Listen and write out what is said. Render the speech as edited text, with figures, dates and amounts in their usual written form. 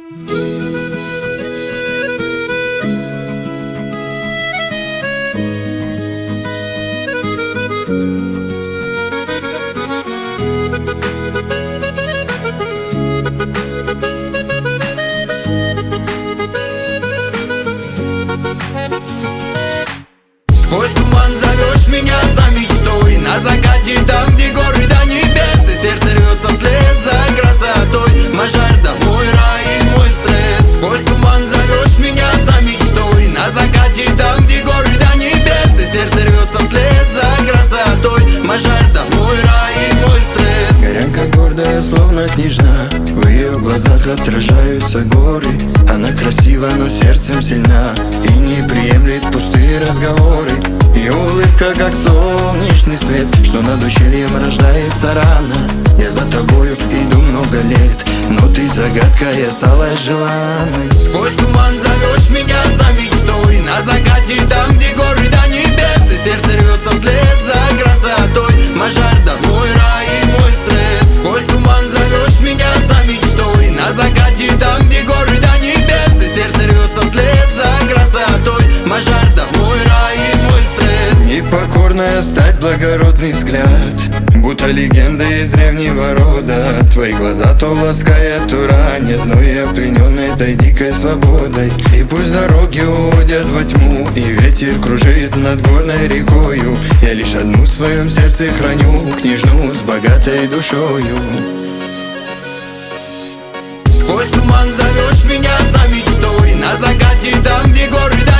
Сквозь туман зовешь меня за мечтой, на закате там, где горы до небес, и сердце рвется вслед за красотой. Мой жар, да мой рай и мой стресс. Сквозь туман зовешь меня за мечтой, на закате там, где горы до небес, и сердце рвется вслед за красотой. Мой жар, да мой рай и мой стресс. Горянка гордая, словно княжна, в ее глазах отражаются горы. Она красива, но сердцем сильна и не приемлет пустые разговоры. Ее улыбка, как солнечный свет, что над ущельем рождается рано. Я за тобою иду много лет, но ты загадка и осталась желанной. Сквозь туман зовешь меня за мечтой, на закате там, где горы до небес, и сердце рвется вслед за красотой. Мой жар, да мой рай и мой стресс. Сквозь туман зовешь меня за мечтой, на закате там, где горы до небес, и сердце рвется вслед за красотой. Мой жар, да мой рай и мой стресс. Непокорная стать, благородный взгляд, будто легенда из древнего рода. Твои глаза то ласкают, то ранят, но я пленен этой дикой свободой. И пусть дороги уводят во тьму, и ветер кружит над горной рекою, я лишь одну в своем сердце храню, княжну с богатой душою. Сквозь туман зовешь меня за мечтой, на закате там, где горы до